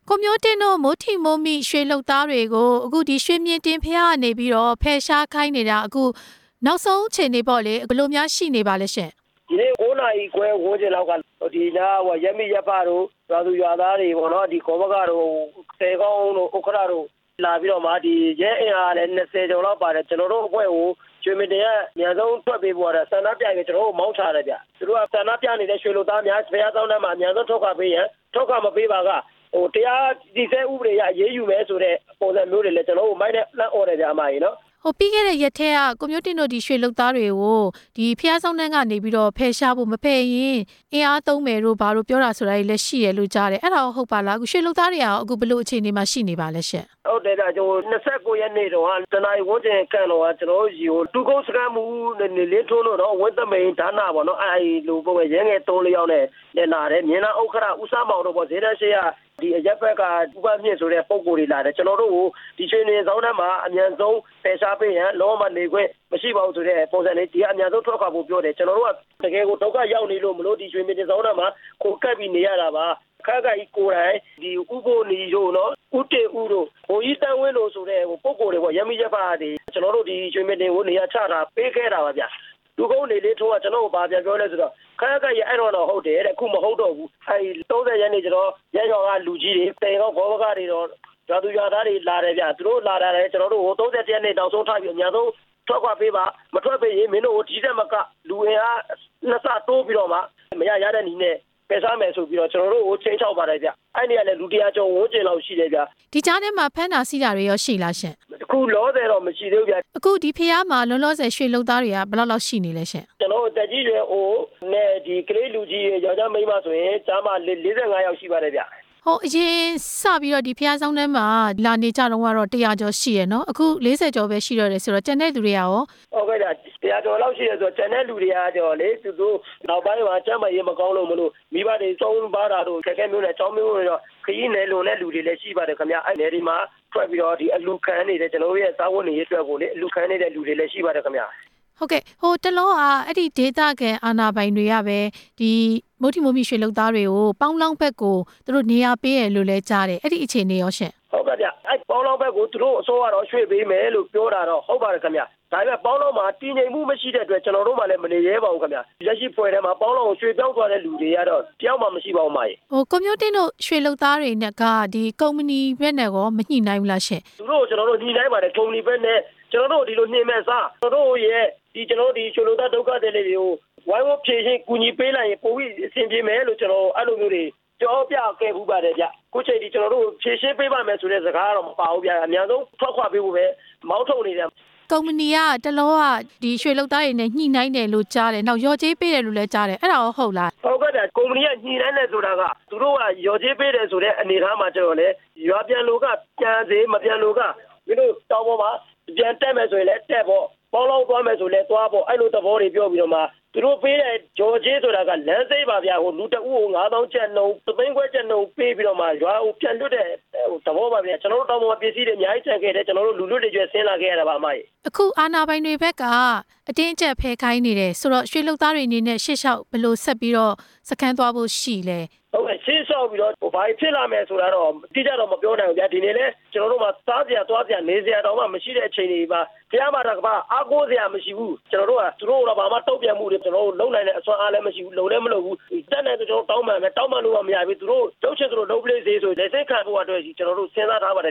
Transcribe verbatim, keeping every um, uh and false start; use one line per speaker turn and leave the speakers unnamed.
ကိုမျိုးတင်တို့မိုးထီမိုးမိရွှေလှုပ်သားတွေကိုအခုဒီရွှေမြင့်တင်ဖျားကနေပြီးတော့ဖယ်ရှားခိုင်းနေတာအခုနောက်ဆုံးအချိန်နေပေါ့လေဘယ်လိုများရှိနေပါလဲရှင်
ဒီနေ့၉နာရီခွဲဝန်းကျင်လောက်ကဒီနားဟိုရက်မိရက်ပတို့ရွာသူရွာသားတွေပေါ့နော်ဒီကောဘကတို့စေကောင်းတို့ဥက္ခရတို့လာပြီးတော့မှဒီရဲအင်အားလည်း၂၀ကျော်လောက်ပါတယ်ကျွန်တော်တို့အဖွဲ့ကိုကျွေးမတင်ကအများဆုံးထွက်ပေးဖို့ရဆန္ဒပြရင်ကျွန်တော်တို့မောင်းချတယ်ဗျသူတို့ကဆန္ဒပြနေတဲ့ရွှေလူသားများဖျားဆောင်တဲ့မှာအများဆုံးထောက်ခပေးရင်ထောက်ခမပေးပါကဟိုတရားဒီစဲဥပဒေရရေးယူမယ်ဆိုတဲ့ပုံစံမျိုးတွေလည်းကျွန်တော်တို့မိုင်းနဲ့လမ်းអော်တယ်ဗျာအမကြီးနော်
ဟိုပြီးခဲ့တဲ့ရက်ထဲကကွန်မြူနတီတို့ဒီရွှေလုတ်သားတွေကိုဒီဖျားဆောင်တန်းကနေပြီးတော့ဖယ်ရှားဖို့မဖယ်ရင်အင်အားသုံးမယ်လို့ဘာလို့ပြောတာဆိုတာလည်းရှိရလို့ကြားတယ်အဲ့ဒါဟုတ်ပါလားအခုရွှေလုတ်သားတွေကအခုဘလို့အခြေအနေမှာရှိနေပါလဲရှင့်
ဟုတ်တယ်ဒါကျွန်တော်၂၉ရက်နေ့တော့တနင်္လာရီဝန်းကျင်ကန်တော့ကျွန်တော်ရီကိုတူကုန်းစကန်မှုနေလေးထိုးလို့တော့ဝတ်သမိန်ဒါနာပေါ့နော်အဲ့လိုပုံရဲငယ်သုံးလေးယောက်နဲ့လည်းလာတယ်မြင်းနာဥက္ခရဦးစားမောင်တို့ပေါ့ဇေဒရှိရဒီအရက်ဘက်ကဥပမြင့်ဆိုတဲ့ပုံကိုယ်တွေလာတယ်ကျွန်တော်တို့ကိုဒီရွှေနေဆောင်ထဲမှာအမြန်ဆုံးဖယ်ရှားပေးရင်လောမနေခွင့်မရှိပါဘူးဆိုတဲ့ပုံစံလေးဒီအမြန်ဆုံးထွက်ခွာဖို့ပြောတယ်ကျွန်တော်တို့ကတကယ်ကိုဒုက္ခရောက်နေလို့မလို့ဒီရွှေနေဆောင်ထဲမှာကိုကပ်ပြီးနေရတာပါခက်ခါကြီးကိုယ်တိုင်ဒီဥပိုနီတို့နော်ဥတေဥတို့ဟိုကြီးတန်းဝင်းလို့ဆိုတဲ့ဟိုပုံကိုယ်တွေပေါ့ရမီရက်ပါတွေကျွန်တော်တို့ဒီရွှေမတင်ကိုနေရာချတာပေးခဲ့တာပါဗျလူကုန်းနေလေးထိုးကကျွန်တော်တို့ဗာပြန်ပြောလဲဆိုတော့ခက်ခါကြီးအဲ့တော့တော့ဟုတ်တယ်တဲ့အခုမဟုတ်တော့ဘူးအဲ့၃၀ရက်နေ့ကျွန်တော်ရဲရော်ကလူကြီးတွေတေကောဘောဘကတွေတော့ရွာသူရွာသားတွေလာတယ်ဗျသူတို့လာတာလေကျွန်တော်တို့ဟို၃၀ရက်နေ့တောင်ဆုံးထားပြီးအများဆုံးထွက်ခွာပေးပါမထွက်ပေးရင်မင်းတို့ဒီတက်မကလူအင်အားနှစ်ဆတိုးပြီးတော့မှမရရတဲ့နီးနဲ့ပယ်စားမယ်ဆိုပြီးတော့ကျွန်တော်တို့ကိုချင်းချောက်ပါတယ်ဗျအဲ့ဒီကလည်းလူတရားကျော်ဝန်းကျင်လောက်ရှိတယ်ဗျ
ဒီကြားထဲမှာဖမ်းတာစီးတာတွေရောရှိလားရှင်
အခုလောဆယ်တော့မရှိသေးဘူးဗျ
အခုဒီဖျားမှာလောလောဆယ်ရွှေလုံသားတွေကဘယ်လောက်လောက်ရှိနေလဲရှင်
ကျွန်တော်တက်ကြီးရွယ်အိုနဲ့ဒီကလေးလူကြီးယောက်ျားမိန်းမဆိုရင်ကြားမှာ၄၅ယောက်ရှိပါတယ်ဗျ
ဟိုအရင်စပြီးတော့ဒီဖျားဆောင်ထဲမှာလာနေကြတော့ကတော့တရာကျော်ရှိရနော်အခု၄၀ကျော်ပဲရှိတော့တယ်ဆိုတော့ကျန်တဲ့လူတွေကရော
ဟုတ်ကဲ့ဒါတရာကျော်လောက်ရှိရဆိုတော့ကျန်တဲ့လူတွေကကျော်လေသူတို့နောက်ပိုင်းမှာကျမ်းမာရေးမကောင်းလို့မလို့မိဘတွေသုံးပါတာတို့ခက်ခဲမျိုးနဲ့အကြောင်းမျိုးတွေတော့ခရီးနယ်လုံတဲ့လူတွေလည်းရှိပါတယ်ခင်ဗျအဲ့နယ်ဒီမှာထွက်ပြီးတော့ဒီအလူခံနေတဲ့ကျွန်တော်တို့ရဲ့စားဝတ်နေရေးအတွက်ကိုလေအလူခံနေတဲ့လူတွေလည်းရှိပါတယ်ခင်ဗျ
ဟုတ်ကဲ့ဟိုတလောကအဲ့ဒီဒေတာကန်အာနာပိုင်တွေကပဲဒီမိုးထီမိုးမိရွှေလုတ်သားတွေကိုပေါင်းလောင်းဘက်ကိုသူတို့နေရာပေးရလို့လဲကြားတယ်အဲ့ဒီအခြေအနေရောရှင်
ဟုတ်ကဲ့ဗျအဲ့ပေါင်းလောင်းဘက်ကိုသူတို့အစိုးရတော့ရွှေ့ပေးမယ်လို့ပြောတာတော့ဟုတ်ပါတယ်ခင်ဗျဒါပေမဲ့ပေါင်းလောင်းမှာတည်ငြိမ်မှုမရှိတဲ့အတွက်ကျွန်တော်တို့မှလည်းမနေရဲပါဘူးခင်ဗျလက်ရှိဖွဲ့ထဲမှာပေါင်းလောင်းကိုရွှေ့ပြောင်းသွားတဲ့လူတွေကတော့တယောက်မှမရှိပါဘူးမကြီး
ဟိုကွန်မြူနတီတို့ရွှေလုတ်သားတွေနဲ့ကဒီကုမ္ပဏီဘက်နဲ့ကောမညှိနှိုင်းဘူးလားရှင်
သူတို့ကျွန်တော်တို့ညှိနှိုင်းပါတယ်ကုမ္ပဏီဘက်နဲ့ကျွန်တော်တို့ဒီလိုနှင်းမဲ့စားကျွန်တော်တို့ရဲ့ဒီကျွန်တော်ဒီရွှေလုတ်သားဒုက္ခတွေတွေကိုဝိုင်းဝန်းဖြည့်ရှင်းကူညီပေးလိုက်ရင်ပိုပြီးအဆင်ပြေမယ်လို့ကျွန်တော်အဲ့လိုမျိုးတွေကြောပြခဲ့ဘူးပါတယ်ဗျခုချိန်ဒီကျွန်တော်တို့ဖြည့်ရှင်းပေးပါမယ်ဆိုတဲ့စကားကတော့မပါဘူးဗျအများဆုံးထွက်ခွာပေးဖို့ပဲမောင်းထုတ်နေတယ်
ကုမ္ပဏီကတလောကဒီရွှေလုတ်သားတွေနဲ့ညှိနှိုင်းတယ်လို့ကြားတယ်နောက်ရော်ကြေးပေးတယ်လို့လည်းကြားတယ်အဲ့ဒါရောဟုတ်လား
ဟုတ်ကဲ့ကုမ္ပဏီကညှိနှိုင်းတယ်ဆိုတာကသူတို့ကရော်ကြေးပေးတယ်ဆိုတဲ့အနေအထားမှာကျတော့လေရွာပြန်လို့ကပြန်စေမပြန်လို့ကမင်းတို့တောင်းပေါ်မှာပြန်တက်မယ်ဆိုရင်လည်းတက်ပေါ့ပေါင်းလောက်သွားမယ်ဆိုလည်းသွားပေါ့အဲ့လိုသဘောတွေပြောပြီးတော့မှသူတို့ပေးတဲ့ဂျော်ဂျေးဆိုတာကလမ်းစိတ်ပါဗျာဟိုလူတအုပ်ကို၅သောင်းကျပ်နှုန်းသသိန်းခွဲကျပ်နှုန်းပေးပြီးတော့မှရွာကိုပြန်လွတ်တဲ့ဟိုသဘောပါဗျာကျွန်တော်တို့တောင်းပေါ်ပစ္စည်းတွေအများကြီးချန်ခဲ့တယ်ကျွန်တော်တို့လူလွတ်တွေကျွဲဆင်းလာခဲ့ရတာပါအမကြီး
အခုအာနာပိုင်တွေဘက်ကအတင်းအကျပ်ဖယ်ခိုင်းနေတယ်ဆိုတော့ရွှေလုတ်သားတွေအနေနဲ့ရှေ့လျှောက်ဘယ်လိုဆက်ပြီးတော့စခန်းသွားဖို့ရှိလဲ
ဟုတ်ကဲ့ရှေ့လျှောက်ပြီးတော့ဟိုဘာဖြစ်လာမယ်ဆိုတာတော့တိကျတော့မပြောနိုင်ဘူးဗျာဒီနေ့လဲကျွန်တော်တို့မှာစားစရာသွားစရာနေစရာတော့မှမရှိတဲ့အချိန်တွေပါတရားမှာတော့ကအားကိုးစရာမရှိဘူးကျွန်တော်တို့ကသူတို့တော့ဘာမှတုံ့ပြန်မှုတွေကျွန်တော်တို့လုံနိုင်တဲ့အစွမ်းအားလည်းမရှိဘူးလုံလည်းမလုံဘူးတက်နေတော့ကျွန်တော်တောင်းမှန်မယ်တောင်းမှန်လို့မရဘူးသူတို့တုတ်ချင်သူတို့လုံပလေးစေးဆိုလက်စိတ်ခံဖို့အတွက်ကျွန်တော်တို့စဉ်းစားထားပါတယ်